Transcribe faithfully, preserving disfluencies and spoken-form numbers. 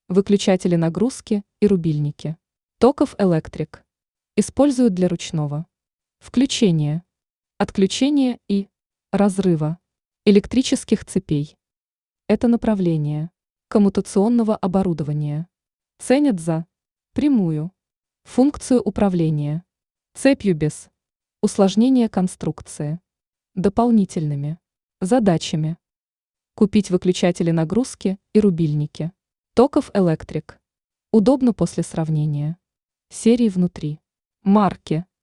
Выключатели нагрузки и рубильники. Токов Электрик. Используют для ручного включения, отключения и разрыва электрических цепей. Это направление коммутационного оборудования. Ценят за прямую функцию управления цепью без усложнения конструкции, дополнительными задачами. Купить выключатели нагрузки и рубильники. Токов Электрик. Удобно после сравнения серии внутри, марки,